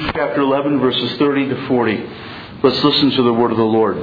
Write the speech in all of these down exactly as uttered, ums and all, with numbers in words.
Hebrews chapter eleven, verses thirty to forty. Let's listen to the word of the Lord.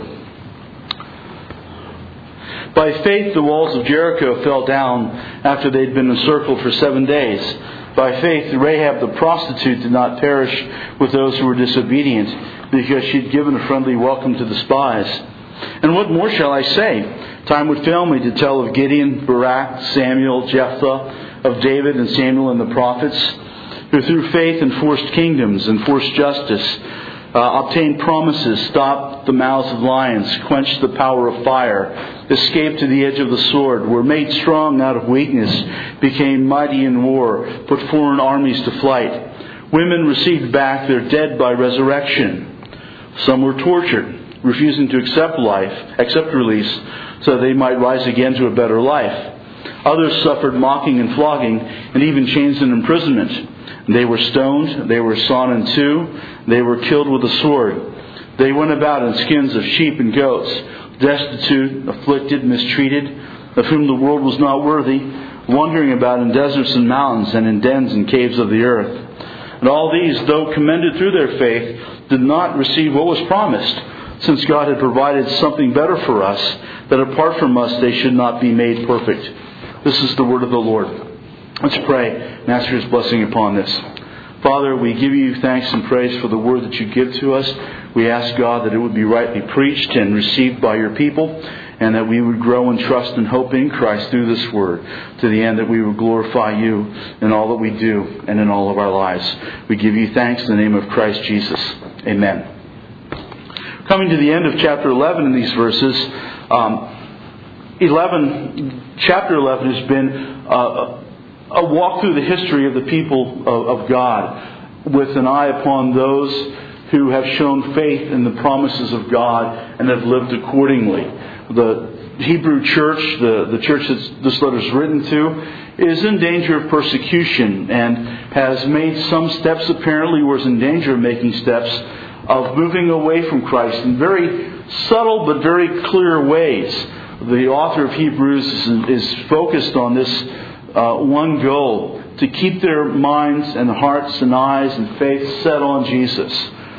By faith the walls of Jericho fell down after they'd been encircled for seven days. By faith Rahab the prostitute did not perish with those who were disobedient, because she had given a friendly welcome to the spies. And what more shall I say? Time would fail me to tell of Gideon, Barak, Samuel, Jephthah, of David and Samuel and the prophets, who through faith enforced kingdoms, enforced justice, uh, obtained promises, stopped the mouths of lions, quenched the power of fire, escaped to the edge of the sword, were made strong out of weakness, became mighty in war, put foreign armies to flight. Women received back their dead by resurrection. Some were tortured, refusing to accept life, accept release, so they might rise again to a better life. Others suffered mocking and flogging, and even chains and imprisonment. They were stoned, they were sawn in two, they were killed with a sword. They went about in skins of sheep and goats, destitute, afflicted, mistreated, of whom the world was not worthy, wandering about in deserts and mountains and in dens and caves of the earth. And all these, though commended through their faith, did not receive what was promised, since God had provided something better for us, that apart from us they should not be made perfect. This is the word of the Lord. Let's pray and ask for His blessing upon this. Father, we give you thanks and praise for the word that you give to us. We ask, God, that it would be rightly preached and received by your people, and that we would grow in trust and hope in Christ through this word, to the end that we would glorify you in all that we do and in all of our lives. We give you thanks in the name of Christ Jesus. Amen. Coming to the end of chapter eleven in these verses, um, eleven, chapter eleven has been uh, a walk through the history of the people of, of God, with an eye upon those who have shown faith in the promises of God and have lived accordingly. The Hebrew church, the, the church that this letter is written to, is in danger of persecution and has made some steps, apparently was in danger of making steps, of moving away from Christ in very subtle but very clear ways. The author of Hebrews is, is focused on this uh, one goal, to keep their minds and hearts and eyes and faith set on Jesus.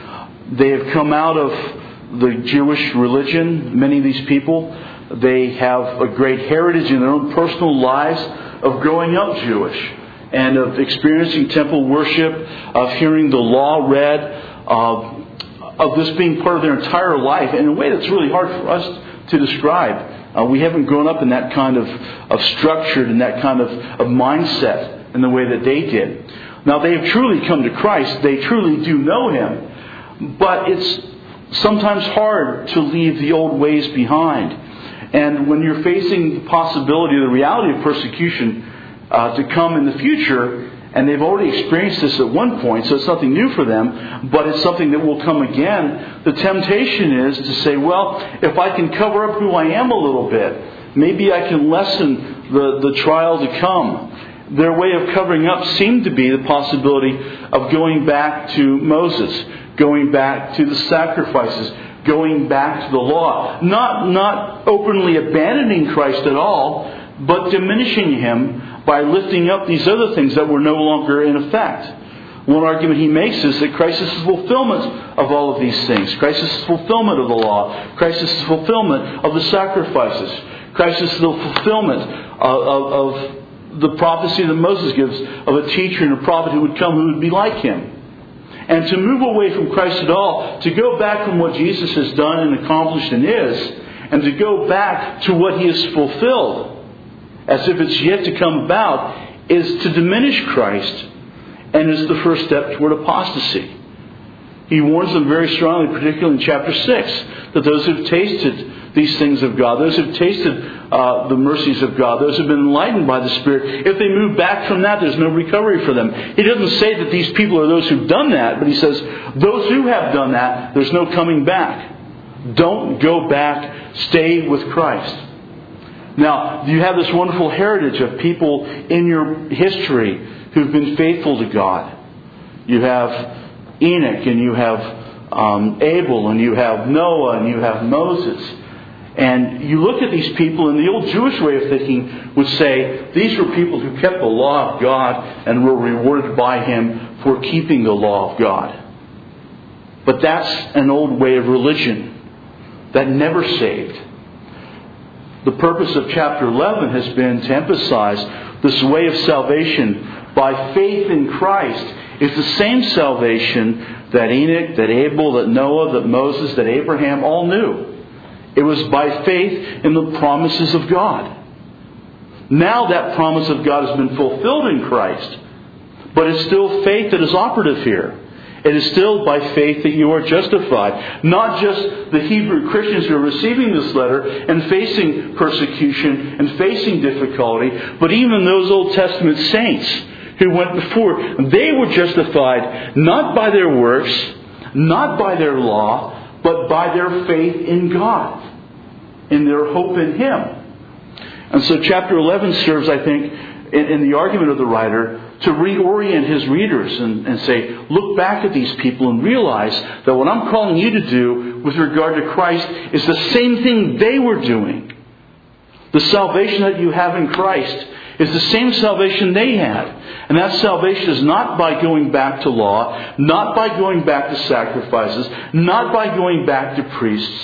They have come out of the Jewish religion, many of these people. They have a great heritage in their own personal lives of growing up Jewish and of experiencing temple worship, of hearing the law read, of, of this being part of their entire life in a way that's really hard for us to describe. Uh, we haven't grown up in that kind of, of structured and that kind of, of mindset in the way that they did. Now, they have truly come to Christ. They truly do know Him. But it's sometimes hard to leave the old ways behind. And when you're facing the possibility, the reality of persecution uh, to come in the future, and they've already experienced this at one point, so it's nothing new for them, but it's something that will come again. The temptation is to say, well, if I can cover up who I am a little bit, maybe I can lessen the, the trial to come. Their way of covering up seemed to be the possibility of going back to Moses, going back to the sacrifices, going back to the law. Not, not openly abandoning Christ at all, but diminishing Him by lifting up these other things that were no longer in effect. One argument he makes is that Christ is the fulfillment of all of these things. Christ is the fulfillment of the law. Christ is the fulfillment of the sacrifices. Christ is the fulfillment of, of, of the prophecy that Moses gives of a teacher and a prophet who would come who would be like Him. And to move away from Christ at all, to go back from what Jesus has done and accomplished and is, and to go back to what He has fulfilled, as if it's yet to come about, is to diminish Christ and is the first step toward apostasy. He warns them very strongly, particularly in chapter six, that those who have tasted these things of God, those who have tasted uh, the mercies of God, those who have been enlightened by the Spirit, if they move back from that, there's no recovery for them. He doesn't say that these people are those who've done that, but he says those who have done that, there's no coming back. Don't go back. Stay with Christ. Now, you have this wonderful heritage of people in your history who've been faithful to God. You have Enoch, and you have um, Abel, and you have Noah, and you have Moses. And you look at these people, and the old Jewish way of thinking would say, these were people who kept the law of God and were rewarded by Him for keeping the law of God. But that's an old way of religion that never saved. The purpose of chapter eleven has been to emphasize this way of salvation by faith in Christ is the same salvation that Enoch, that Abel, that Noah, that Moses, that Abraham all knew. It was by faith in the promises of God. Now that promise of God has been fulfilled in Christ, but it's still faith that is operative here. It is still by faith that you are justified. Not just the Hebrew Christians who are receiving this letter and facing persecution and facing difficulty, but even those Old Testament saints who went before. They were justified not by their works, not by their law, but by their faith in God, in their hope in Him. And so chapter eleven serves, I think, in, in the argument of the writer, to reorient his readers and, and say, look back at these people and realize that what I'm calling you to do with regard to Christ is the same thing they were doing. The salvation that you have in Christ is the same salvation they had. And that salvation is not by going back to law, not by going back to sacrifices, not by going back to priests,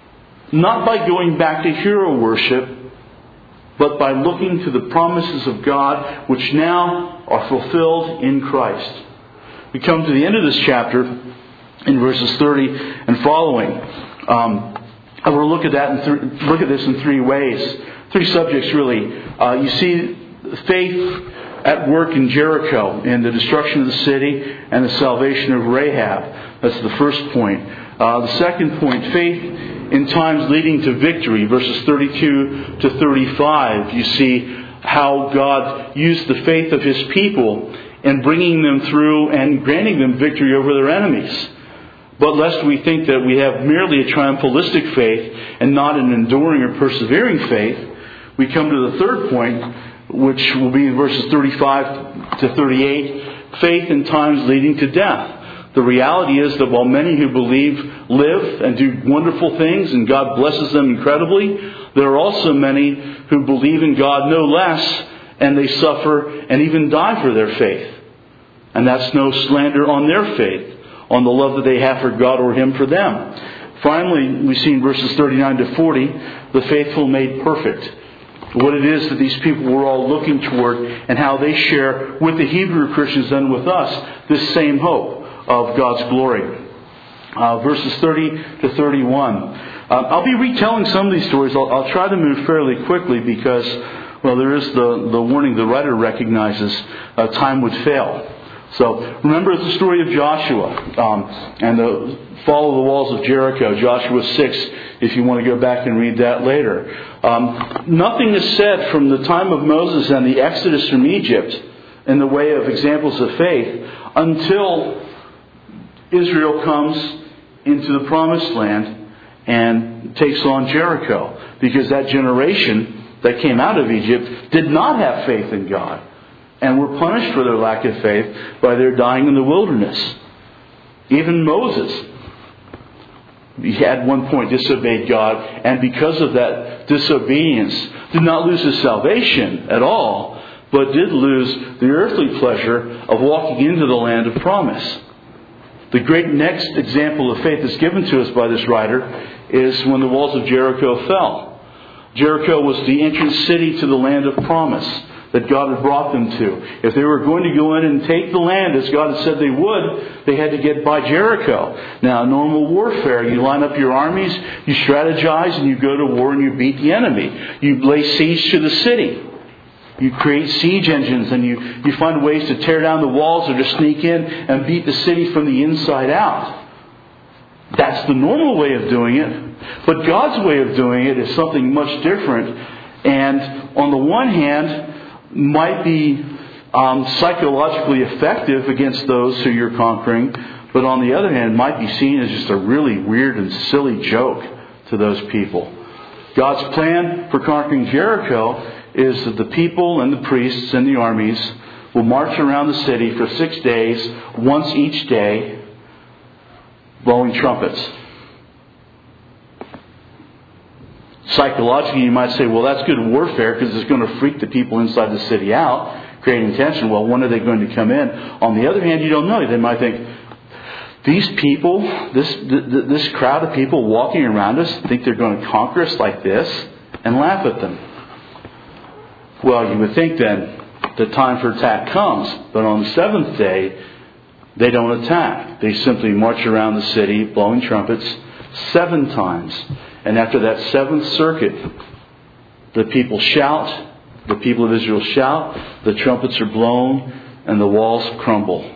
not by going back to hero worship, but by looking to the promises of God, which now are fulfilled in Christ. We come to the end of this chapter in verses thirty and following. Um, I will look at that and th- look at this in three ways, three subjects really. Uh, you see faith at work in Jericho, in the destruction of the city and the salvation of Rahab. That's the first point. Uh, the second point, faith in times leading to victory, verses thirty-two to thirty-five. You see how God used the faith of His people in bringing them through and granting them victory over their enemies. But lest we think that we have merely a triumphalistic faith and not an enduring or persevering faith, we come to the third point, which will be in verses thirty-five to thirty-eight, faith in times leading to death. The reality is that while many who believe live and do wonderful things and God blesses them incredibly, there are also many who believe in God no less and they suffer and even die for their faith. And that's no slander on their faith, on the love that they have for God or Him for them. Finally, we see in verses thirty-nine to forty, the faithful made perfect. What it is that these people were all looking toward and how they share with the Hebrew Christians and with us this same hope of God's glory. Uh, verses thirty to thirty-one. Uh, I'll be retelling some of these stories. I'll, I'll try to move fairly quickly because, well, there is the, the warning the writer recognizes uh, time would fail. So remember the story of Joshua um, and the fall of the walls of Jericho, Joshua six, if you want to go back and read that later. Um, nothing is said from the time of Moses and the Exodus from Egypt in the way of examples of faith until Israel comes into the promised land and takes on Jericho. Because that generation that came out of Egypt did not have faith in God and were punished for their lack of faith by their dying in the wilderness. Even Moses, he at one point disobeyed God, and because of that disobedience did not lose his salvation at all, but did lose the earthly pleasure of walking into the land of promise. The great next example of faith that's given to us by this writer is when the walls of Jericho fell. Jericho was the entrance city to the land of promise that God had brought them to. If they were going to go in and take the land as God had said they would, they had to get by Jericho. Now, normal warfare, you line up your armies, you strategize, and you go to war and you beat the enemy. You lay siege to the city. You create siege engines and you, you find ways to tear down the walls or to sneak in and beat the city from the inside out. That's the normal way of doing it. But God's way of doing it is something much different. And on the one hand, might be um, psychologically effective against those who you're conquering. But on the other hand, might be seen as just a really weird and silly joke to those people. God's plan for conquering Jericho is that the people and the priests and the armies will march around the city for six days, once each day, blowing trumpets. Psychologically, you might say, well, that's good warfare because it's going to freak the people inside the city out, creating tension. Well, when are they going to come in? On the other hand, you don't know. They might think, these people, this this crowd of people walking around us, think they're going to conquer us like this and laugh at them. Well, you would think then the time for attack comes, but on the seventh day, they don't attack. They simply march around the city, blowing trumpets, seven times. And after that seventh circuit, the people shout, the people of Israel shout, the trumpets are blown, and the walls crumble.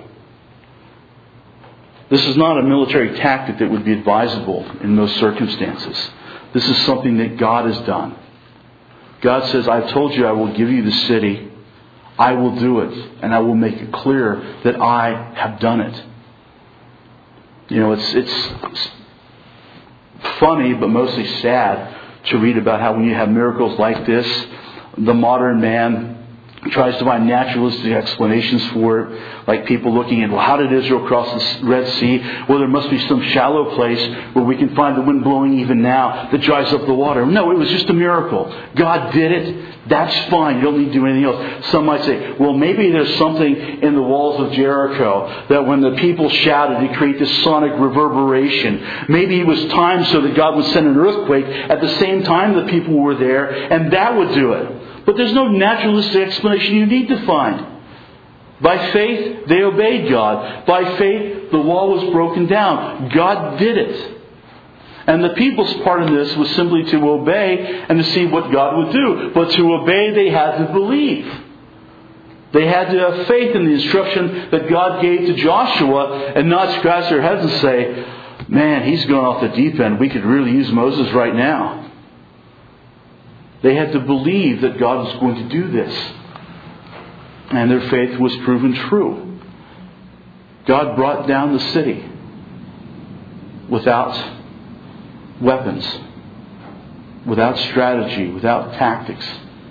This is not a military tactic that would be advisable in most circumstances. This is something that God has done. God says, I've told you I will give you the city. I will do it. And I will make it clear that I have done it. You know, it's, it's funny, but mostly sad to read about how when you have miracles like this, the modern man tries to find naturalistic explanations for it, like people looking at, well, how did Israel cross the Red Sea? Well, there must be some shallow place where we can find the wind blowing even now that dries up the water. No, it was just a miracle. God did it. That's fine. You don't need to do anything else. Some might say, well, maybe there's something in the walls of Jericho that when the people shouted, it created this sonic reverberation. Maybe it was timed so that God would send an earthquake at the same time the people were there, and that would do it. But there's no naturalistic explanation you need to find. By faith, they obeyed God. By faith, the wall was broken down. God did it. And the people's part in this was simply to obey and to see what God would do. But to obey, they had to believe. They had to have faith in the instruction that God gave to Joshua and not scratch their heads and say, man, he's going off the deep end. We could really use Moses right now. They had to believe that God was going to do this. And their faith was proven true. God brought down the city without weapons, without strategy, without tactics.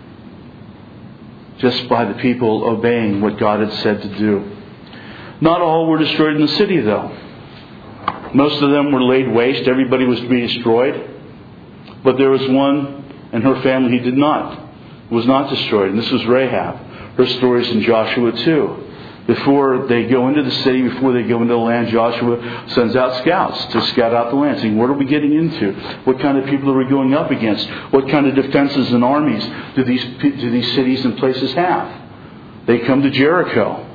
Just by the people obeying what God had said to do. Not all were destroyed in the city, though. Most of them were laid waste. Everybody was to be destroyed. But there was one and her family who did not, was not destroyed. And this was Rahab. Her story is in Joshua two. Before they go into the city, before they go into the land, Joshua sends out scouts to scout out the land, saying, what are we getting into? What kind of people are we going up against? What kind of defenses and armies do these, do these cities and places have? They come to Jericho.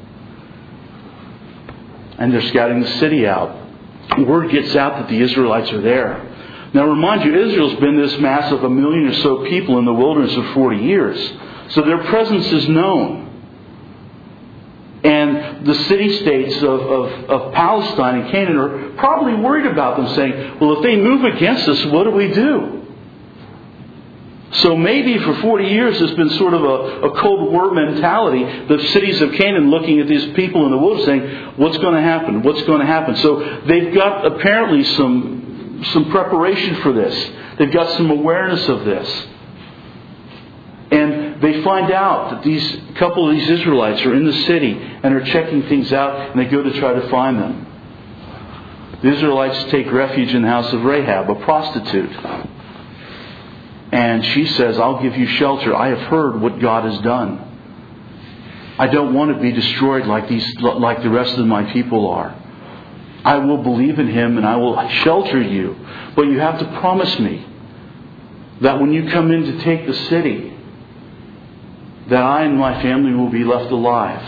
And they're scouting the city out. Word gets out that the Israelites are there. Now remind you, Israel's been this mass of a million or so people in the wilderness for forty years. So their presence is known. And the city-states of, of, of Palestine and Canaan are probably worried about them, saying, well, if they move against us, what do we do? So maybe for forty years there's been sort of a, a Cold War mentality. The cities of Canaan looking at these people in the wilderness saying, what's going to happen? What's going to happen? So they've got apparently some... some preparation for this. They've got some awareness of this. And they find out that these couple of these Israelites are in the city and are checking things out, and they go to try to find them. The Israelites take refuge in the house of Rahab, a prostitute. And she says, I'll give you shelter. I have heard what God has done. I don't want to be destroyed like these, like the rest of my people are. I will believe in Him and I will shelter you. But you have to promise me that when you come in to take the city, that I and my family will be left alive.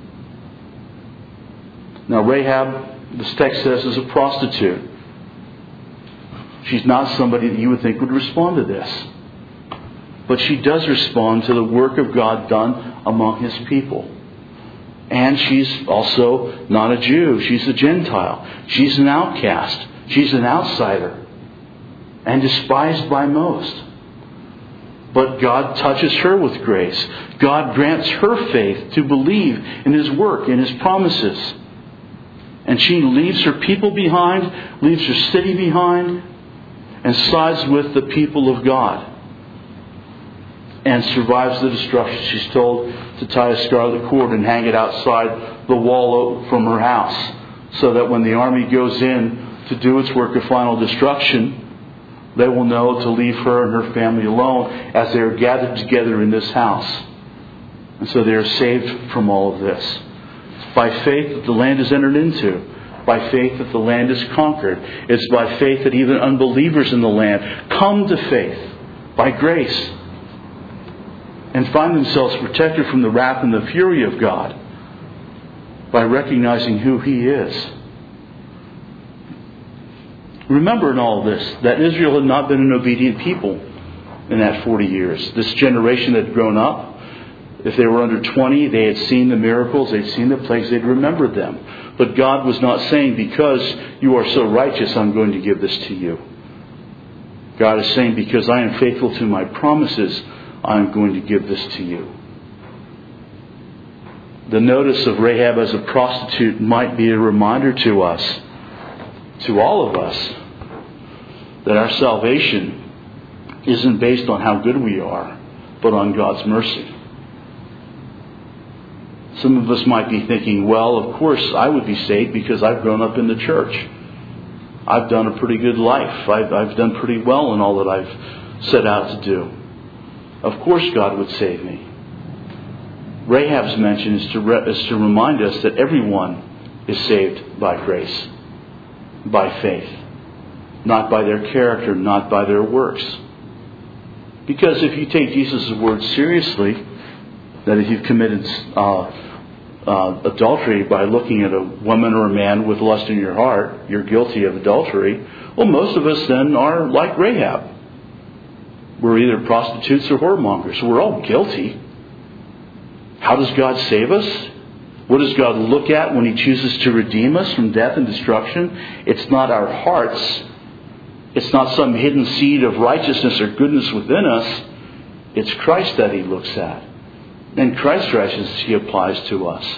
Now Rahab, this text says, is a prostitute. She's not somebody that you would think would respond to this. But she does respond to the work of God done among His people. And she's also not a Jew. She's a Gentile. She's an outcast. She's an outsider. And despised by most. But God touches her with grace. God grants her faith to believe in His work, in His promises. And she leaves her people behind, leaves her city behind, and sides with the people of God. And survives the destruction. She's told to tie a scarlet cord and hang it outside the wall from her house, so that when the army goes in to do its work of final destruction, they will know to leave her and her family alone as they are gathered together in this house. And so they are saved from all of this. It's by faith that the land is entered into. by faith that the land is conquered. It's by faith that even unbelievers in the land come to faith by grace and find themselves protected from the wrath and the fury of God by recognizing who He is. Remember in all this that Israel had not been an obedient people in that forty years. This generation had grown up. If they were under twenty, they had seen the miracles, they'd seen the plagues, they'd remembered them. But God was not saying, because you are so righteous, I'm going to give this to you. God is saying, because I am faithful to my promises, I'm going to give this to you. The notice of Rahab as a prostitute might be a reminder to us, to all of us, that our salvation isn't based on how good we are, but on God's mercy. Some of us might be thinking, well, of course I would be saved because I've grown up in the church. I've done a pretty good life. I've, I've done pretty well in all that I've set out to do. Of course God would save me. Rahab's mention is to, re- is to remind us that everyone is saved by grace, by faith, not by their character, not by their works. Because if you take Jesus' words seriously, that if you've committed uh, uh, adultery by looking at a woman or a man with lust in your heart, you're guilty of adultery. Well, most of us then are like Rahab. We're either prostitutes or whoremongers. We're all guilty. How does God save us? What does God look at when He chooses to redeem us from death and destruction? It's not our hearts. It's not some hidden seed of righteousness or goodness within us. It's Christ that He looks at. And Christ's righteousness He applies to us.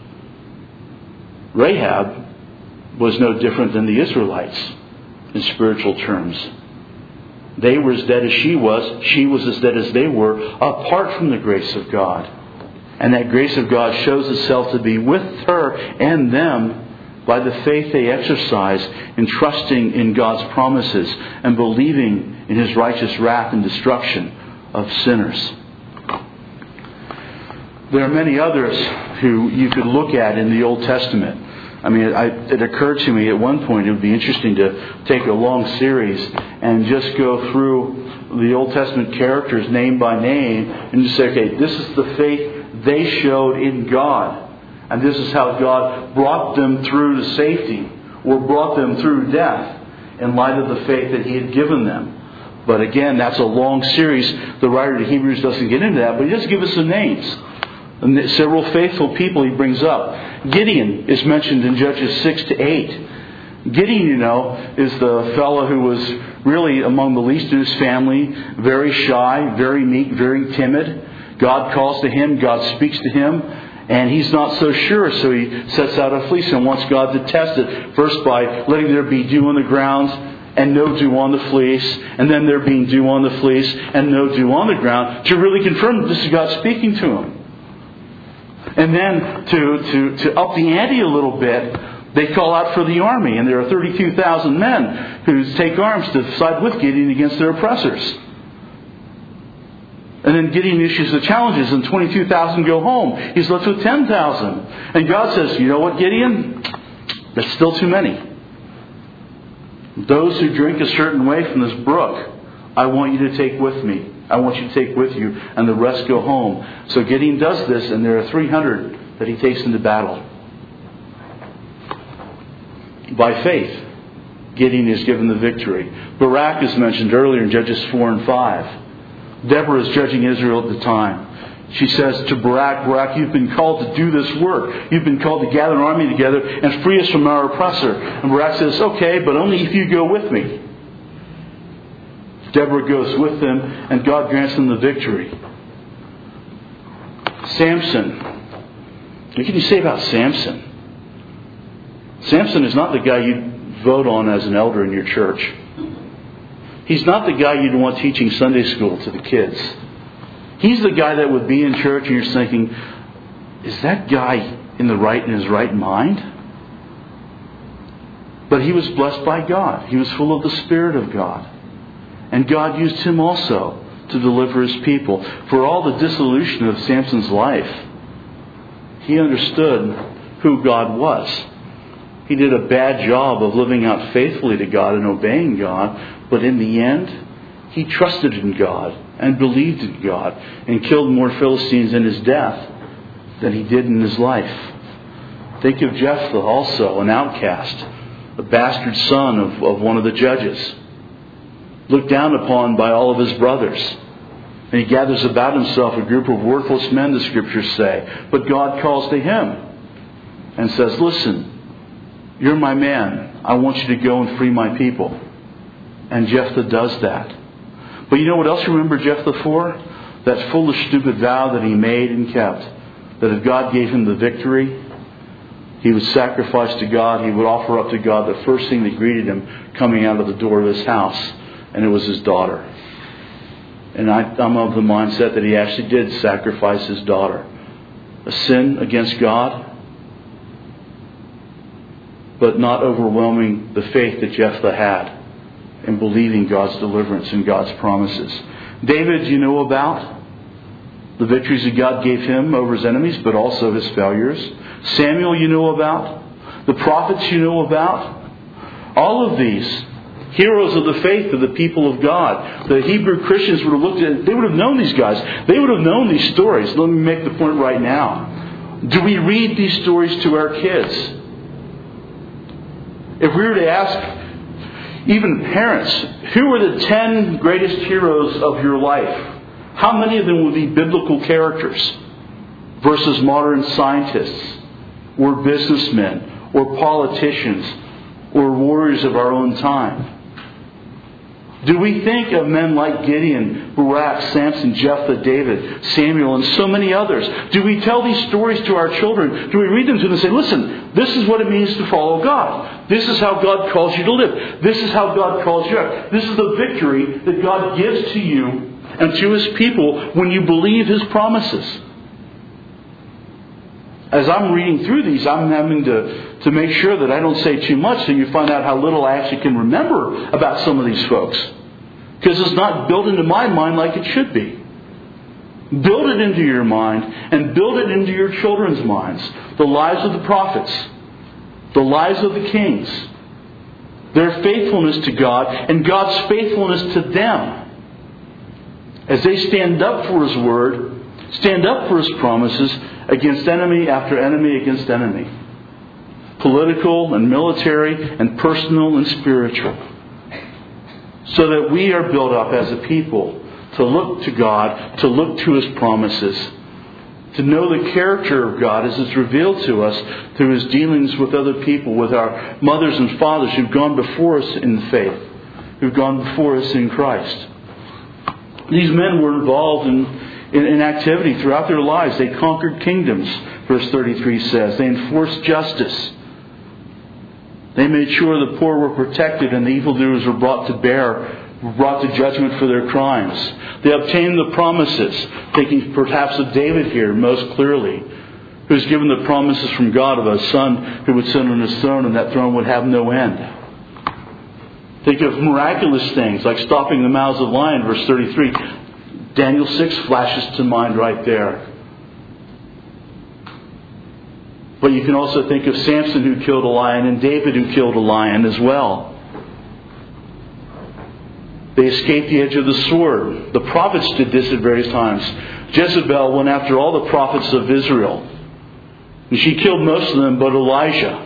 Rahab was no different than the Israelites in spiritual terms. They were as dead as she was. She was as dead as they were, apart from the grace of God. And that grace of God shows itself to be with her and them by the faith they exercise in trusting in God's promises and believing in His righteous wrath and destruction of sinners. There are many others who you could look at in the Old Testament. I mean, I, it occurred to me at one point it would be interesting to take a long series and just go through the Old Testament characters name by name and just say, okay, this is the faith they showed in God. And this is how God brought them through to safety or brought them through death in light of the faith that He had given them. But again, that's a long series. The writer of Hebrews doesn't get into that, but he does give us some names. And several faithful people he brings up. Gideon is mentioned in Judges six to eight. Gideon, you know, is the fellow who was really among the least in his family, very shy, very meek, very timid. God calls to him, God speaks to him, and he's not so sure, so he sets out a fleece and wants God to test it, first by letting there be dew on the ground and no dew on the fleece, and then there being dew on the fleece and no dew on the ground, to really confirm that this is God speaking to him. And then to, to, to up the ante a little bit, they call out for the army, and there are thirty-two thousand men who take arms to side with Gideon against their oppressors. And then Gideon issues the challenges, and twenty-two thousand go home. He's left with ten thousand. And God says, you know what, Gideon? That's still too many. Those who drink a certain way from this brook, I want you to take with me. I want you to take with you, and the rest go home. So Gideon does this, and there are three hundred that he takes into battle. By faith, Gideon is given the victory. Barak is mentioned earlier in Judges four and five. Deborah is judging Israel at the time. She says to Barak, Barak, you've been called to do this work. You've been called to gather an army together and free us from our oppressor. And Barak says, okay, but only if you go with me. Deborah goes with them, and God grants them the victory. Samson. What can you say about Samson? Samson is not the guy you'd vote on as an elder in your church. He's not the guy you'd want teaching Sunday school to the kids. He's the guy that would be in church and you're thinking, is that guy in the right in his right mind? But he was blessed by God. He was full of the Spirit of God. And God used him also to deliver His people. For all the dissolution of Samson's life, he understood who God was. He did a bad job of living out faithfully to God and obeying God. But in the end, he trusted in God and believed in God and killed more Philistines in his death than he did in his life. Think of Jephthah also, an outcast, a bastard son of, of one of the judges, looked down upon by all of his brothers. And he gathers about himself a group of worthless men, the Scriptures say. But God calls to him and says, listen, you're my man. I want you to go and free my people. And Jephthah does that. But you know what else you remember Jephthah for? That foolish, stupid vow that he made and kept. That if God gave him the victory, he would sacrifice to God. He would offer up to God the first thing that greeted him coming out of the door of his house. And it was his daughter. And I, I'm of the mindset that he actually did sacrifice his daughter. A sin against God, but not overwhelming the faith that Jephthah had in believing God's deliverance and God's promises. David, you know about the victories that God gave him over his enemies, but also his failures. Samuel, you know about. The prophets, you know about. All of these heroes of the faith of the people of God. The Hebrew Christians would have looked at, they would have known these guys. They would have known these stories. Let me make the point right now. Do we read these stories to our kids? If we were to ask even parents, who are the ten greatest heroes of your life? How many of them would be biblical characters versus modern scientists or businessmen or politicians or warriors of our own time? Do we think of men like Gideon, Barak, Samson, Jephthah, David, Samuel, and so many others? Do we tell these stories to our children? Do we read them to them and say, listen, this is what it means to follow God. This is how God calls you to live. This is how God calls you out. This is the victory that God gives to you and to His people when you believe His promises. As I'm reading through these, I'm having to, to make sure that I don't say too much so you find out how little I actually can remember about some of these folks. Because it's not built into my mind like it should be. Build it into your mind and build it into your children's minds. The lives of the prophets. The lives of the kings. Their faithfulness to God and God's faithfulness to them. As they stand up for His Word, stand up for His promises, against enemy after enemy against enemy. Political and military and personal and spiritual. So that we are built up as a people to look to God, to look to His promises, to know the character of God as it's revealed to us through His dealings with other people, with our mothers and fathers who've gone before us in the faith, who've gone before us in Christ. These men were involved in In, in activity throughout their lives. They conquered kingdoms, verse thirty-three says. They enforced justice. They made sure the poor were protected and the evildoers were brought to bear, brought to judgment for their crimes. They obtained the promises, thinking perhaps of David here most clearly, who's given the promises from God of a son who would sit on His throne and that throne would have no end. Think of miraculous things like stopping the mouths of lions, verse thirty-three. Daniel six flashes to mind right there. But you can also think of Samson who killed a lion and David who killed a lion as well. They escaped the edge of the sword. The prophets did this at various times. Jezebel went after all the prophets of Israel. And she killed most of them but Elijah.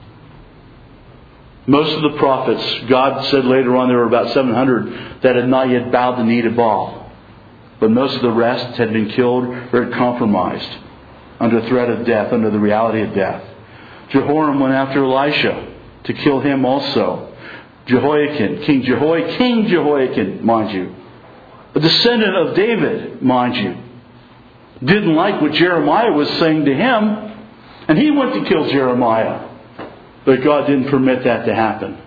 Most of the prophets, God said later on there were about seven hundred that had not yet bowed the knee to Baal. But most of the rest had been killed or had compromised under threat of death, under the reality of death. Jehoram went after Elisha to kill him also. Jehoiakim, King Jehoiakim, King Jehoiakim, mind you, a descendant of David, mind you, didn't like what Jeremiah was saying to him, and he went to kill Jeremiah. But God didn't permit that to happen.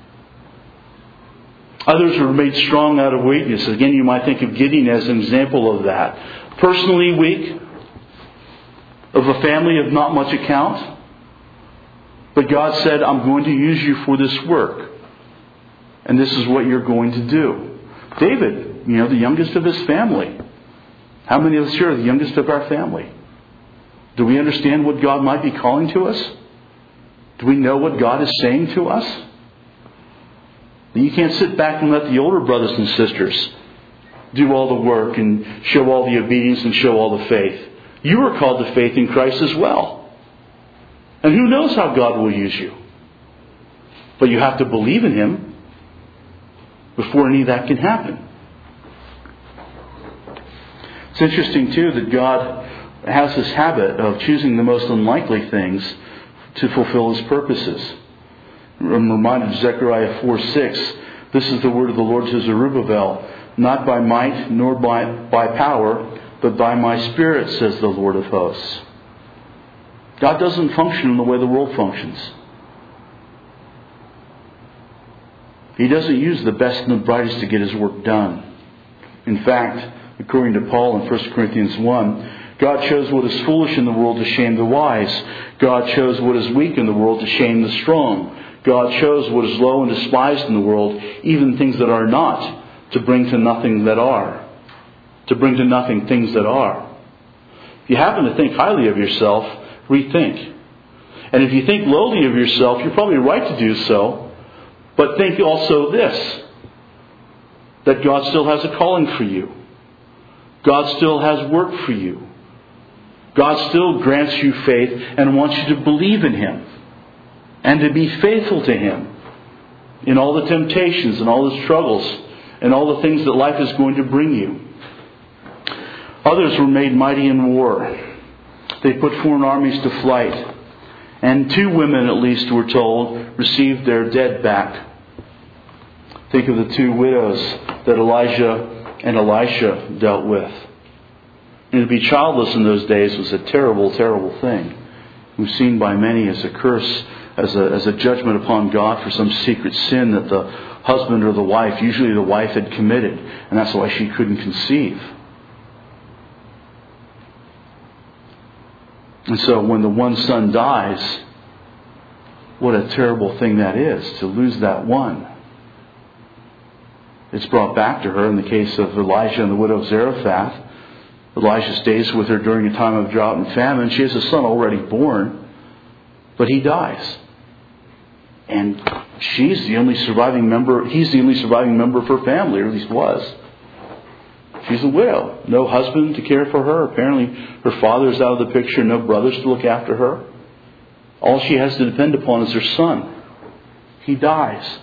Others were made strong out of weakness. Again, you might think of Gideon as an example of that. Personally weak, of a family of not much account. But God said, I'm going to use you for this work. And this is what you're going to do. David, you know, the youngest of his family. How many of us here are the youngest of our family? Do we understand what God might be calling to us? Do we know what God is saying to us? You can't sit back and let the older brothers and sisters do all the work and show all the obedience and show all the faith. You are called to faith in Christ as well. And who knows how God will use you. But you have to believe in Him before any of that can happen. It's interesting too that God has this habit of choosing the most unlikely things to fulfill His purposes. I'm reminded of Zechariah four six. This is the word of the Lord to Zerubbabel. Not by might nor by, by power, but by my Spirit, says the Lord of hosts. God doesn't function in the way the world functions. He doesn't use the best and the brightest to get His work done. In fact, according to Paul in First Corinthians one, God chose what is foolish in the world to shame the wise. God chose what is weak in the world to shame the strong. God chose what is low and despised in the world, even things that are not, to bring to nothing that are. To bring to nothing things that are. If you happen to think highly of yourself, rethink. And if you think lowly of yourself, you're probably right to do so. But think also this, that God still has a calling for you. God still has work for you. God still grants you faith and wants you to believe in Him and to be faithful to Him in all the temptations and all the struggles and all the things that life is going to bring you. Others were made mighty in war. They put foreign armies to flight. And two women, at least, we're told, received their dead back. Think of the two widows that Elijah and Elisha dealt with. And to be childless in those days was a terrible, terrible thing. It was seen by many as a curse, as a, as a judgment upon God for some secret sin that the husband or the wife, usually the wife, had committed. And that's why she couldn't conceive. And so when the one son dies, what a terrible thing that is, to lose that one. It's brought back to her in the case of Elijah and the widow of Zarephath. Elijah stays with her during a time of drought and famine. She has a son already born, but he dies. And she's the only surviving member, he's the only surviving member of her family, or at least was. She's a widow. No husband to care for her. Apparently her father's out of the picture. No brothers to look after her. All she has to depend upon is her son. He dies.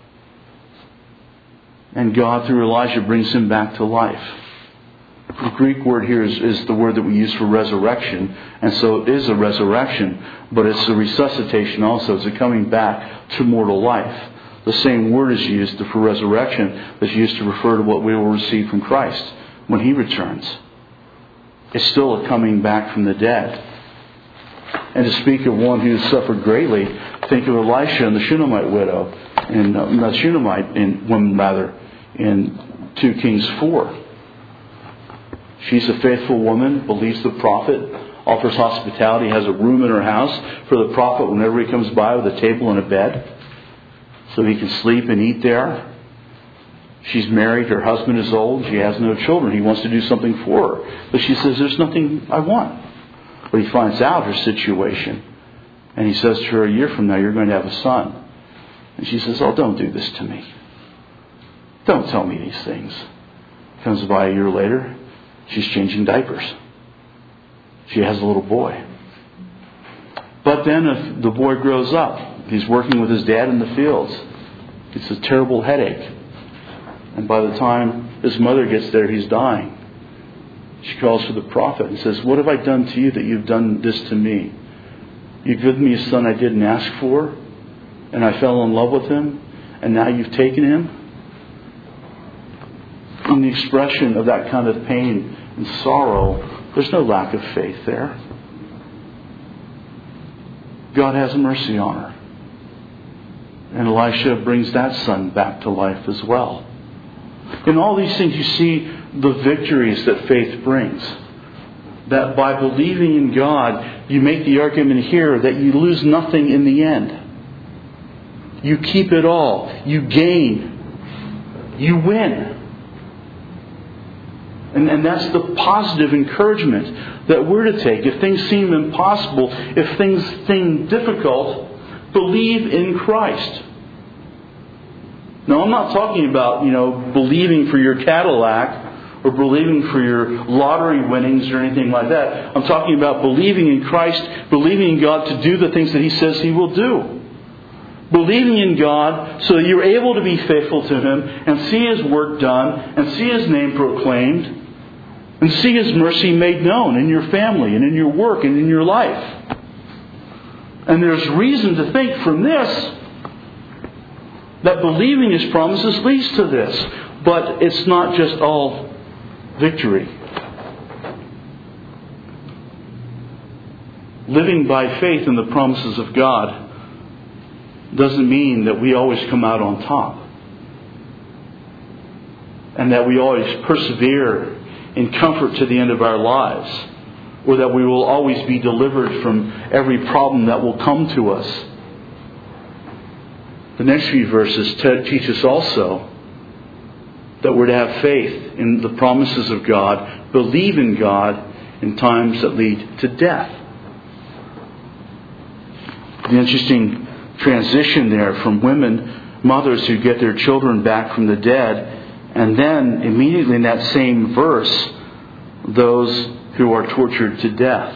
And God, through Elijah, brings him back to life. The Greek word here is, is the word that we use for resurrection. And so it is a resurrection, but it's a resuscitation also. It's a coming back to mortal life. The same word is used for resurrection that's used to refer to what we will receive from Christ when He returns. It's still a coming back from the dead. And to speak of one who has suffered greatly, think of Elisha and the Shunammite widow, and uh, not Shunammite in, woman rather, in two Kings four. She's a faithful woman, believes the prophet, offers hospitality, has a room in her house for the prophet whenever he comes by with a table and a bed, so he can sleep and eat there. She's married, her husband is old, she has no children. He wants to do something for her. But she says, there's nothing I want. But he finds out her situation. And he says to her, a year from now, you're going to have a son. And she says, oh, don't do this to me. Don't tell me these things. Comes by a year later, she's changing diapers. She has a little boy. But then if the boy grows up, he's working with his dad in the fields. It's a terrible headache. And by the time his mother gets there, he's dying. She calls for the prophet and says, what have I done to you that you've done this to me? You've given me a son I didn't ask for, and I fell in love with him, and now you've taken him? In the expression of that kind of pain and sorrow, there's no lack of faith there. God has mercy on her. And Elisha brings that son back to life as well. In all these things you see the victories that faith brings. That by believing in God, you make the argument here that you lose nothing in the end. You keep it all. You gain. You win. And, and that's the positive encouragement that we're to take. If things seem impossible, if things seem difficult, believe in Christ. Now, I'm not talking about, you know, believing for your Cadillac or believing for your lottery winnings or anything like that. I'm talking about believing in Christ, believing in God to do the things that He says He will do. Believing in God so that you're able to be faithful to Him and see His work done and see His name proclaimed and see His mercy made known in your family and in your work and in your life. And there's reason to think from this that believing His promises leads to this. But it's not just all victory. Living by faith in the promises of God doesn't mean that we always come out on top. And that we always persevere in comfort to the end of our lives. Or that we will always be delivered from every problem that will come to us. The next few verses teach us also that we're to have faith in the promises of God, believe in God in times that lead to death. The interesting transition there from women, mothers who get their children back from the dead, and then immediately in that same verse, those who are tortured to death.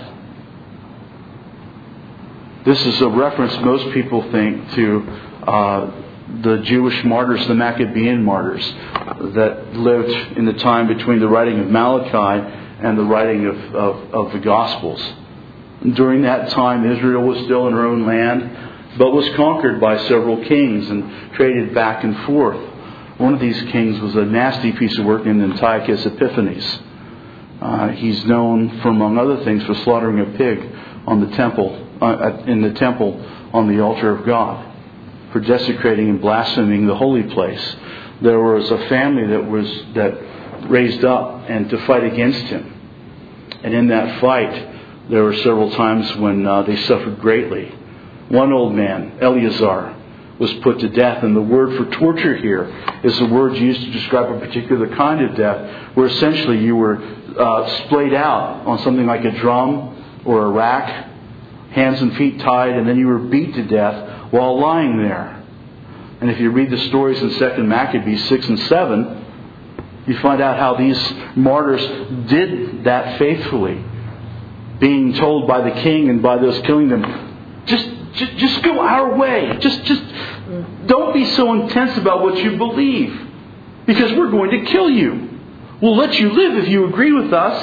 This is a reference most people think to uh, the Jewish martyrs, the Maccabean martyrs, that lived in the time between the writing of Malachi and the writing of, of, of the Gospels. During that time, Israel was still in her own land, but was conquered by several kings and traded back and forth. One of these kings was a nasty piece of work named Antiochus Epiphanes. Uh, he's known for, among other things, for slaughtering a pig on the temple, uh, in the temple on the altar of God, for desecrating and blaspheming the holy place. There was a family that was that raised up and to fight against him, and in that fight, there were several times when uh, they suffered greatly. One old man, Eleazar, was put to death. And the word for torture here is the word used to describe a particular kind of death, where essentially you were uh, splayed out on something like a drum or a rack, hands and feet tied, and then you were beat to death while lying there. And if you read the stories in Second Maccabees six and seven, you find out how these martyrs did that faithfully, being told by the king and by those killing them, just Just, just go our way. Just, just don't be so intense about what you believe, because we're going to kill you. We'll let you live if you agree with us.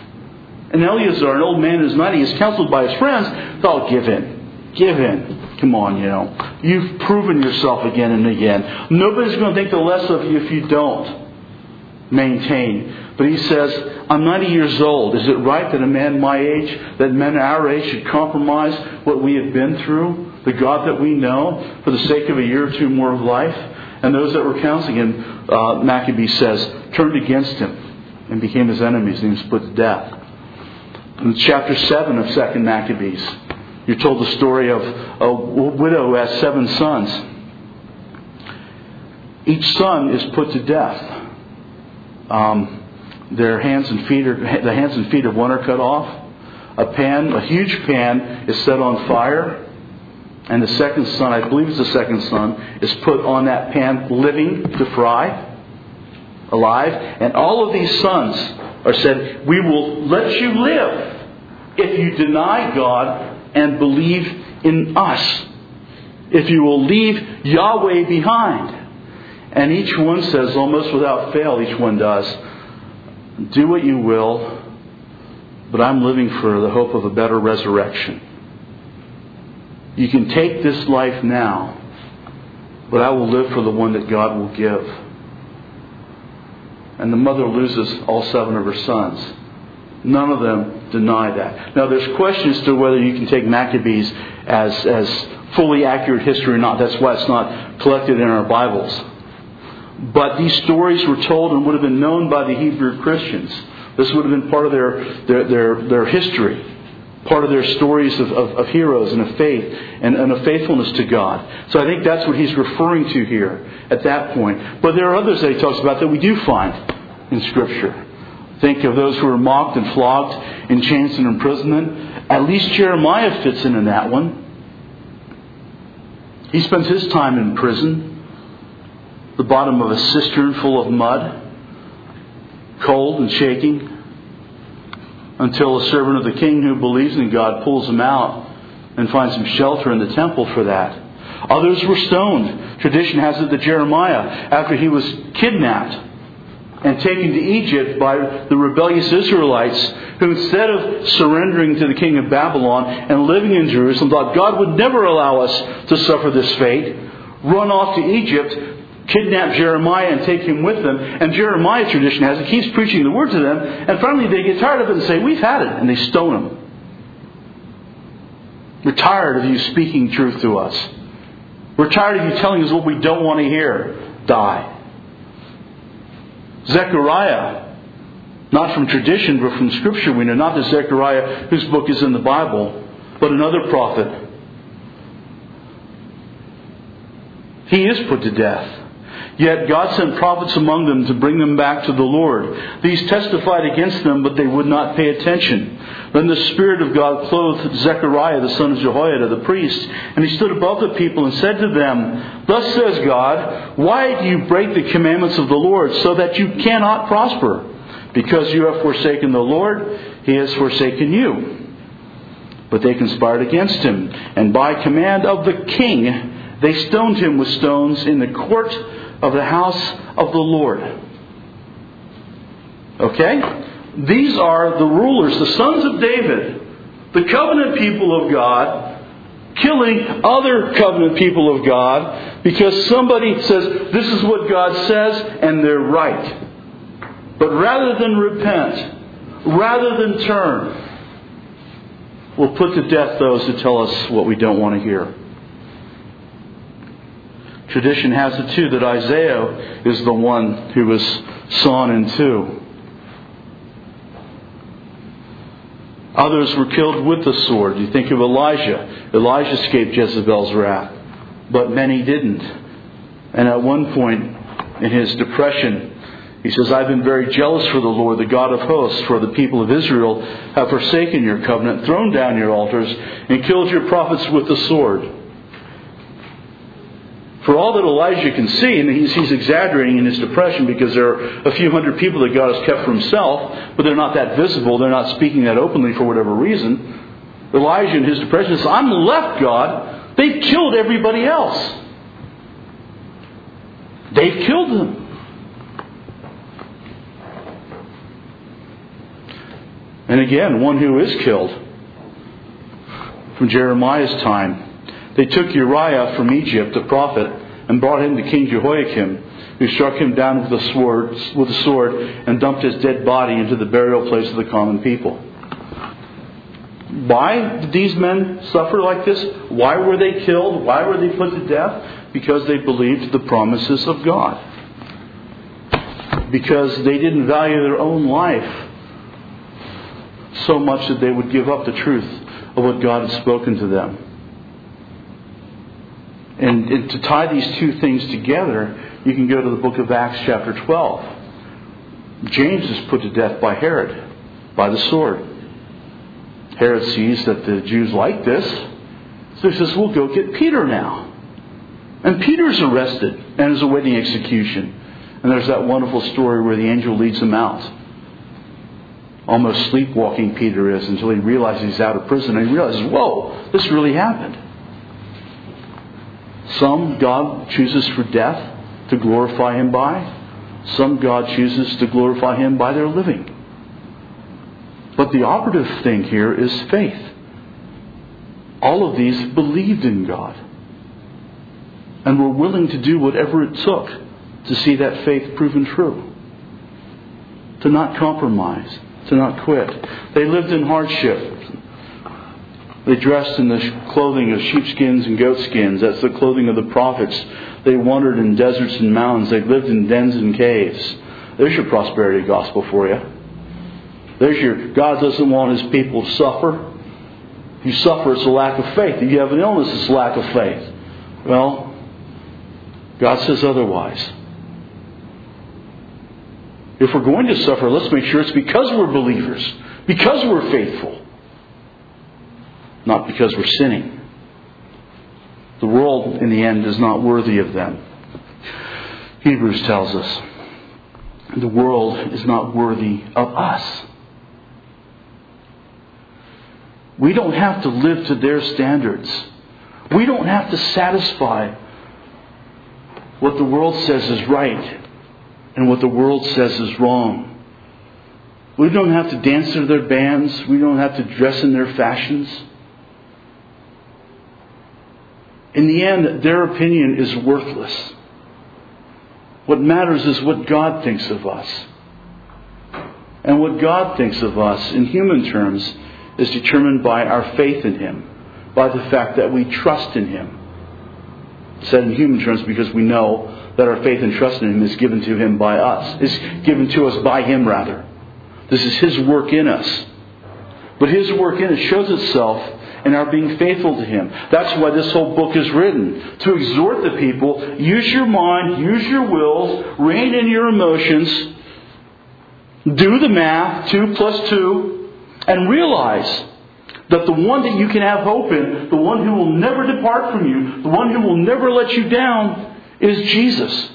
And Eleazar, an old man in his ninety, is counseled by his friends. Oh, give in. Give in. Come on, you know. You've proven yourself again and again. Nobody's going to think the less of you if you don't maintain. But he says, I'm ninety years old. Is it right that a man my age, that men our age should compromise what we have been through, the God that we know, for the sake of a year or two more of life? And those that were counseling him, uh, Maccabees says, turned against him and became his enemies, and he was put to death. In chapter seven of Second Maccabees, you're told the story of a widow who has seven sons. Each son is put to death. Um... Their hands and feet are the hands and feet of one are cut off. A pan, a huge pan, is set on fire, and the second son, I believe it's the second son, is put on that pan, living to fry, alive. And all of these sons are said, "We will let you live if you deny God and believe in us. If you will leave Yahweh behind." And each one says, almost without fail, each one does, do what you will, but I'm living for the hope of a better resurrection. You can take this life now, but I will live for the one that God will give. And the mother loses all seven of her sons. None of them deny that. Now there's questions to whether you can take Maccabees as, as fully accurate history or not. That's why it's not collected in our Bibles. But these stories were told and would have been known by the Hebrew Christians. This would have been part of their their their, their history, part of their stories of, of, of heroes and of faith and, and of faithfulness to God. So I think that's what he's referring to here at that point. But there are others that he talks about that we do find in Scripture. Think of those who were mocked and flogged in chains and imprisonment. At least Jeremiah fits in in that one. He spends his time in prison, the bottom of a cistern full of mud, cold and shaking, until a servant of the king who believes in God pulls him out and finds him shelter in the temple for that. Others were stoned. Tradition has it that Jeremiah, after he was kidnapped and taken to Egypt by the rebellious Israelites, who instead of surrendering to the king of Babylon and living in Jerusalem, thought God would never allow us to suffer this fate, run off to Egypt, kidnap Jeremiah and take him with them. And Jeremiah, tradition has it, keeps preaching the word to them, and finally they get tired of it and say, "We've had it," and they stone him. "We're tired of you speaking truth to us. We're tired of you telling us what we don't want to hear. Die." Zechariah, not from tradition but from Scripture we know, not the Zechariah whose book is in the Bible, but another prophet. He is put to death. Yet God sent prophets among them to bring them back to the Lord. These testified against them, but they would not pay attention. Then the Spirit of God clothed Zechariah, the son of Jehoiada, the priest, and he stood above the people and said to them, "Thus says God, why do you break the commandments of the Lord so that you cannot prosper? Because you have forsaken the Lord, He has forsaken you." But they conspired against him, and by command of the king, they stoned him with stones in the court of the house of the Lord. Okay? These are the rulers, the sons of David, the covenant people of God, killing other covenant people of God because somebody says, "This is what God says," and they're right. But rather than repent, rather than turn, we'll put to death those who tell us what we don't want to hear. Tradition has it too that Isaiah is the one who was sawn in two. Others were killed with the sword. You think of Elijah. Elijah escaped Jezebel's wrath, but many didn't. And at one point in his depression, he says, "I've been very jealous for the Lord, the God of hosts, for the people of Israel have forsaken your covenant, thrown down your altars, and killed your prophets with the sword." For all that Elijah can see, and he's, he's exaggerating in his depression because there are a few hundred people that God has kept for himself, but they're not that visible, they're not speaking that openly for whatever reason. Elijah in his depression says, "I'm left, God. They've killed everybody else. They've killed them." And again, one who is killed from Jeremiah's time. They took Uriah from Egypt, the prophet, and brought him to King Jehoiakim, who struck him down with a sword, with a sword and dumped his dead body into the burial place of the common people. Why did these men suffer like this? Why were they killed? Why were they put to death? Because they believed the promises of God. Because they didn't value their own life so much that they would give up the truth of what God had spoken to them. And, and to tie these two things together, you can go to the book of Acts chapter twelve. James is put to death by Herod, by the sword. Herod sees that the Jews like this, so he says, "We'll go get Peter now." And Peter's arrested and is awaiting execution. And there's that wonderful story where the angel leads him out. Almost sleepwalking Peter is until he realizes he's out of prison. And he realizes, whoa, this really happened. Some God chooses for death to glorify Him by. Some God chooses to glorify Him by their living. But the operative thing here is faith. All of these believed in God and were willing to do whatever it took to see that faith proven true. To not compromise. To not quit. They lived in hardship. They dressed in the clothing of sheepskins and goatskins. That's the clothing of the prophets. They wandered in deserts and mountains. They lived in dens and caves. There's your prosperity gospel for you. There's your, God doesn't want His people to suffer. If you suffer, it's a lack of faith. If you have an illness, it's a lack of faith. Well, God says otherwise. If we're going to suffer, let's make sure it's because we're believers. Because we're faithful. Not because we're sinning. The world, in the end, is not worthy of them. Hebrews tells us the world is not worthy of us. We don't have to live to their standards. We don't have to satisfy what the world says is right and what the world says is wrong. We don't have to dance to their bands. We don't have to dress in their fashions. In the end, their opinion is worthless. What matters is what God thinks of us. And what God thinks of us in human terms is determined by our faith in Him, by the fact that we trust in Him. Said in human terms because we know that our faith and trust in Him is given to Him by us. Is given to us by Him, rather. This is His work in us. But His work in us shows itself in our being faithful to Him. That's why this whole book is written. To exhort the people, use your mind, use your wills, rein in your emotions, do the math, two plus two, and realize that the one that you can have hope in, the one who will never depart from you, the one who will never let you down, is Jesus.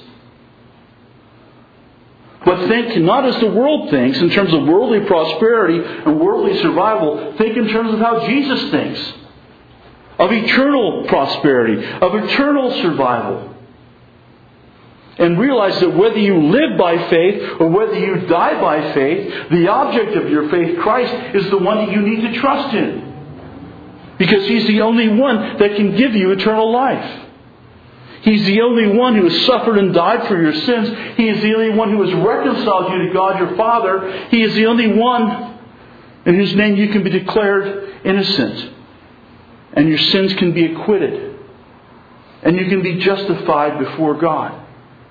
But think not as the world thinks in terms of worldly prosperity and worldly survival. Think in terms of how Jesus thinks. Of eternal prosperity, of eternal survival. And realize that whether you live by faith or whether you die by faith, the object of your faith, Christ, is the one that you need to trust in. Because He's the only one that can give you eternal life. He's the only one who has suffered and died for your sins. He is the only one who has reconciled you to God your Father. He is the only one in whose name you can be declared innocent. And your sins can be acquitted. And you can be justified before God.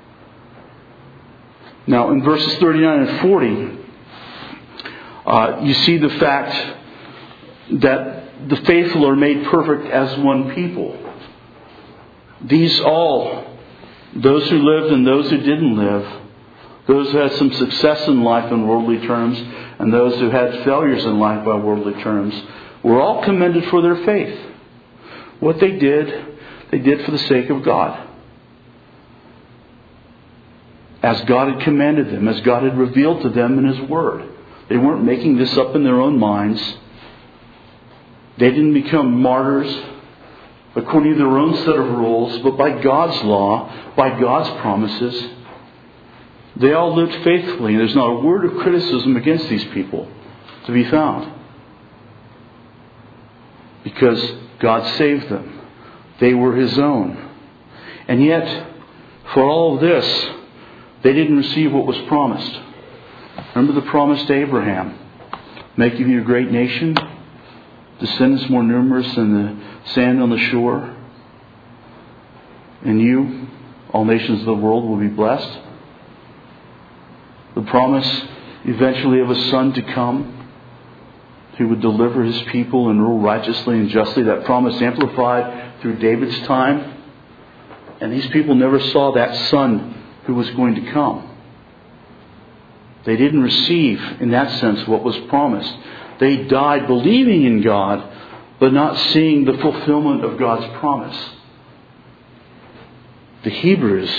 Now, in verses thirty-nine and forty, uh, you see the fact that the faithful are made perfect as one people. These all, those who lived and those who didn't live, those who had some success in life in worldly terms, and those who had failures in life by worldly terms, were all commended for their faith. What they did, they did for the sake of God. As God had commanded them, as God had revealed to them in His Word. They weren't making this up in their own minds. They didn't become martyrs according to their own set of rules, but by God's law, by God's promises. They all lived faithfully, and there's not a word of criticism against these people to be found. Because God saved them. They were His own. And yet, for all of this, they didn't receive what was promised. Remember the promise to Abraham. Making you a great nation. Descendants more numerous than the sand on the shore. And you, all nations of the world, will be blessed. The promise eventually of a son to come. Who would deliver His people and rule righteously and justly. That promise amplified through David's time. And these people never saw that son who was going to come. They didn't receive, in that sense, what was promised. They died believing in God, but not seeing the fulfillment of God's promise. The Hebrews,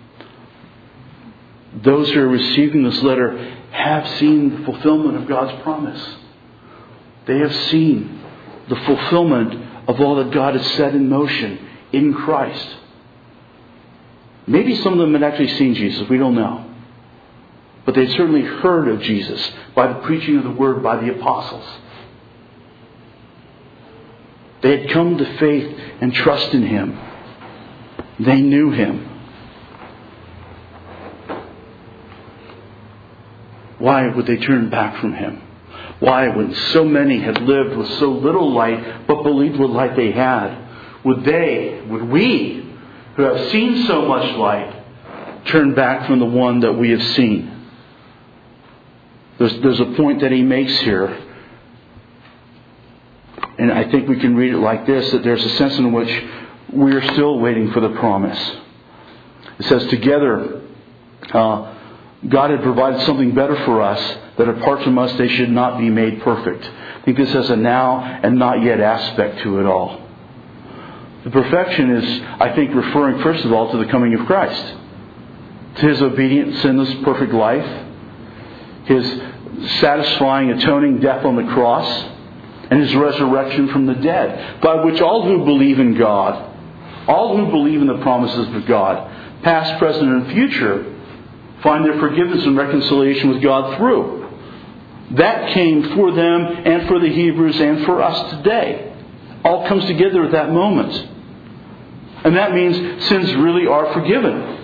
those who are receiving this letter, have seen the fulfillment of God's promise. They have seen the fulfillment of all that God has set in motion in Christ. Maybe some of them had actually seen Jesus. We don't know. But they'd certainly heard of Jesus by the preaching of the Word by the apostles. They had come to faith and trust in Him. They knew Him. Why would they turn back from Him? Why, when so many had lived with so little light, but believed what light they had, would they, would we, who have seen so much light, turn back from the one that we have seen? There's, there's a point that he makes here. And I think we can read it like this, that there's a sense in which we are still waiting for the promise. It says, together, uh, God had provided something better for us, that apart from us they should not be made perfect. I think this has a now and not yet aspect to it all. The perfection is, I think, referring first of all to the coming of Christ. To His obedient, sinless, perfect life. His satisfying, atoning death on the cross. And His resurrection from the dead. By which all who believe in God, all who believe in the promises of God, past, present, and future, find their forgiveness and reconciliation with God through. That came for them and for the Hebrews and for us today. All comes together at that moment. And that means sins really are forgiven.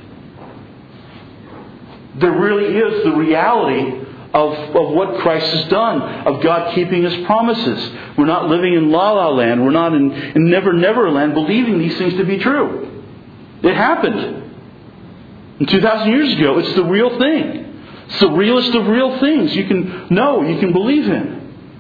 There really is the reality of, of what Christ has done, of God keeping His promises. We're not living in La La Land. We're not in, in Never Never Land believing these things to be true. It happened. And two thousand years ago, it's the real thing. It's the realest of real things you can know, you can believe in.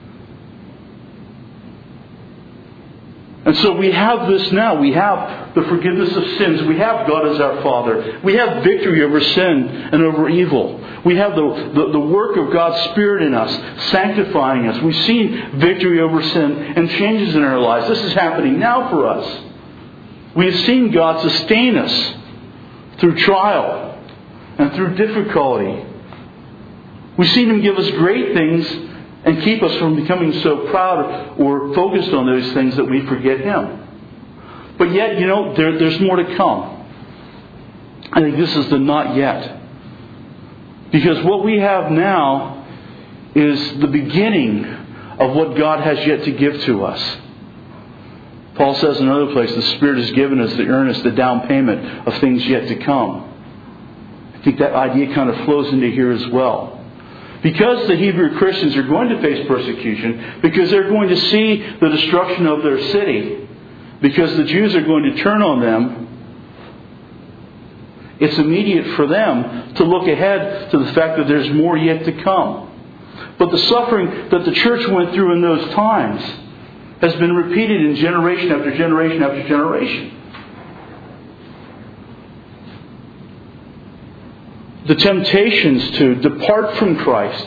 And so we have this now. We have the forgiveness of sins. We have God as our Father. We have victory over sin and over evil. We have the, the, the work of God's Spirit in us, sanctifying us. We've seen victory over sin and changes in our lives. This is happening now for us. We have seen God sustain us through trial and through difficulty. We've seen Him give us great things and keep us from becoming so proud or focused on those things that we forget Him. But yet, you know, there, there's more to come. I think this is the not yet. Because what we have now is the beginning of what God has yet to give to us. Paul says in another place, the Spirit has given us the earnest, the down payment of things yet to come. I think that idea kind of flows into here as well. Because the Hebrew Christians are going to face persecution, because they're going to see the destruction of their city, because the Jews are going to turn on them, it's immediate for them to look ahead to the fact that there's more yet to come. But the suffering that the church went through in those times has been repeated in generation after generation after generation. The temptations to depart from Christ,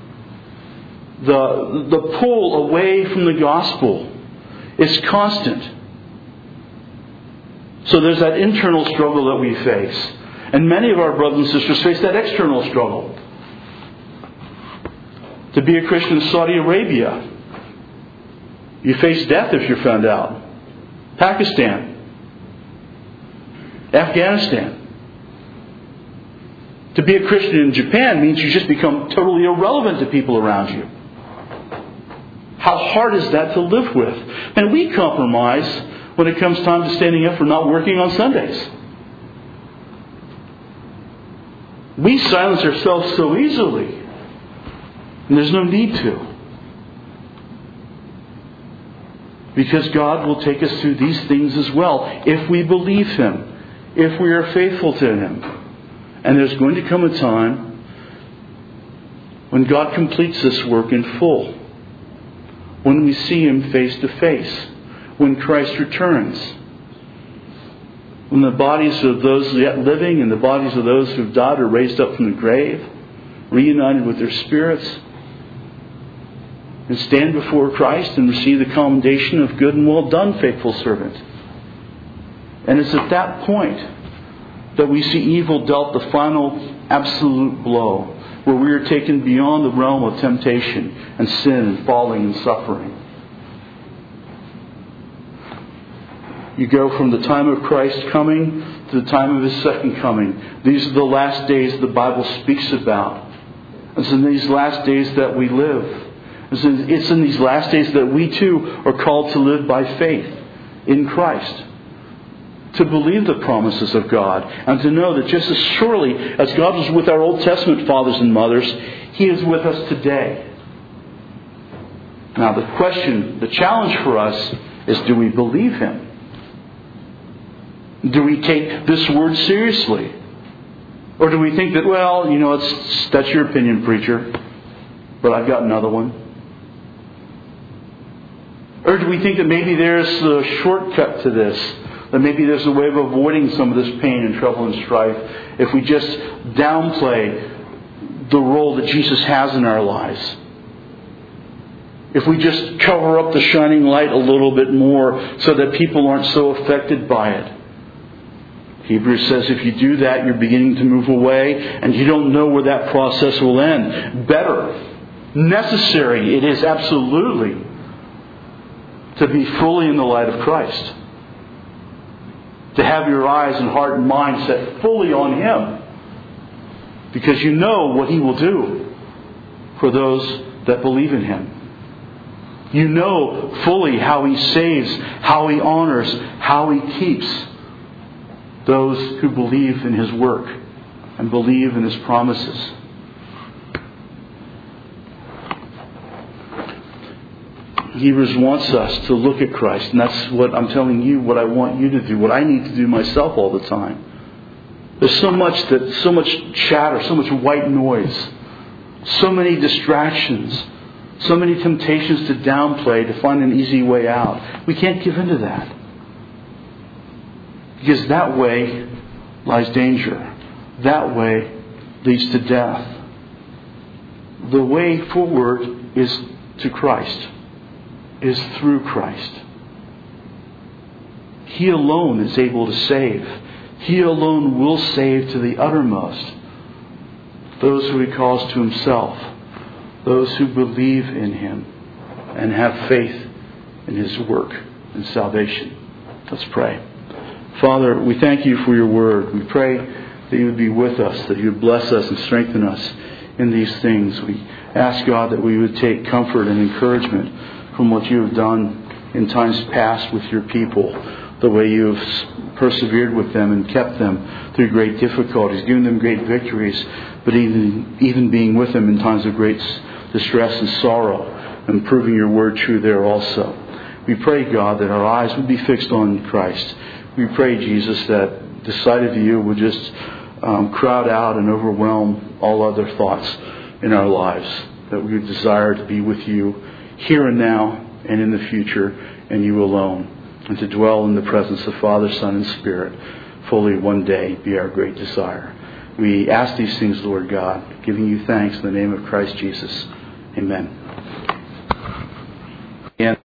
the, the pull away from the gospel is constant. So there's that internal struggle that we face. And many of our brothers and sisters face that external struggle. To be a Christian in Saudi Arabia, you face death if you're found out. Pakistan, Afghanistan. To be a Christian in Japan means you just become totally irrelevant to people around you. How hard is that to live with? And we compromise when it comes time to standing up for not working on Sundays. We silence ourselves so easily. And there's no need to. Because God will take us through these things as well if we believe Him, if we are faithful to Him. And there's going to come a time when God completes this work in full. When we see Him face to face. When Christ returns. When the bodies of those yet living and the bodies of those who have died are raised up from the grave, reunited with their spirits, and stand before Christ and receive the commendation of good and well done, faithful servant. And it's at that point that we see evil dealt the final absolute blow, where we are taken beyond the realm of temptation and sin and falling and suffering. You go from the time of Christ coming to the time of His second coming. These are the last days the Bible speaks about. It's in these last days that we live. It's in, it's in these last days that we too are called to live by faith in Christ. To believe the promises of God and to know that just as surely as God was with our Old Testament fathers and mothers, He is with us today. Now the question, the challenge for us is, do we believe Him? Do we take this word seriously? Or do we think that, well, you know, it's, that's your opinion, preacher, but I've got another one? Or do we think that maybe there's a shortcut to this? That maybe there's a way of avoiding some of this pain and trouble and strife if we just downplay the role that Jesus has in our lives. if we just cover up the shining light a little bit more so that people aren't so affected by it. Hebrews says if you do that, you're beginning to move away and you don't know where that process will end. Better, necessary, it is absolutely to be fully in the light of Christ. To have your eyes and heart and mind set fully on Him. Because you know what He will do for those that believe in Him. You know fully how He saves, how He honors, how He keeps those who believe in His work and believe in His promises. Hebrews wants us to look at Christ, and that's what I'm telling you, what I want you to do, what I need to do myself all the time. There's so much that, so much chatter, so much white noise, so many distractions, so many temptations to downplay, to find an easy way out. We can't give into that. Because that way lies danger. That way leads to death. The way forward is to Christ, is through Christ. He alone is able to save. He alone will save to the uttermost those who He calls to Himself, those who believe in Him and have faith in His work and salvation. Let's pray. Father, we thank You for Your word. We pray that You would be with us, that You would bless us and strengthen us in these things. We ask, God, that we would take comfort and encouragement from what You have done in times past with Your people, the way You have persevered with them and kept them through great difficulties, given them great victories, but even, even being with them in times of great distress and sorrow, and proving Your word true there also. We pray, God, that our eyes would be fixed on Christ. We pray, Jesus, that the sight of You would just um, crowd out and overwhelm all other thoughts in our lives, that we would desire to be with You here and now and in the future, and You alone, and to dwell in the presence of Father, Son, and Spirit fully one day be our great desire. We ask these things, Lord God, giving You thanks in the name of Christ Jesus. Amen. And